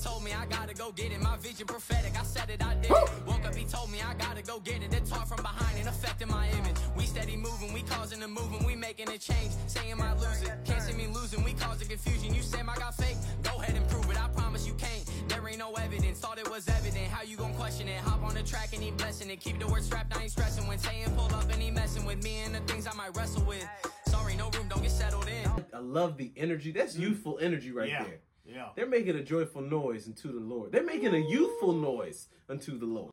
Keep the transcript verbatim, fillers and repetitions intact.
told me I gotta go get it. My vision prophetic, I said it, I did it. Woke up, he told me I gotta go get it. They talk from behind and affecting my image. We steady moving, we causing the moving, we making a change. Saying I lose it, can't see me losing, we causing confusion. You say I got fake, go ahead and prove it. I promise you can't. There ain't no evidence, thought it was evident. How you gon' question it? Hop on the track and he blessing it. Keep the word strapped, I ain't stressing. When saying pull up and he messing with me and the things I might wrestle with. Sorry, no room, don't get settled in. I love the energy. That's youthful energy right yeah. there. Yeah. They're making a joyful noise unto the Lord. They're making a youthful noise unto the Lord.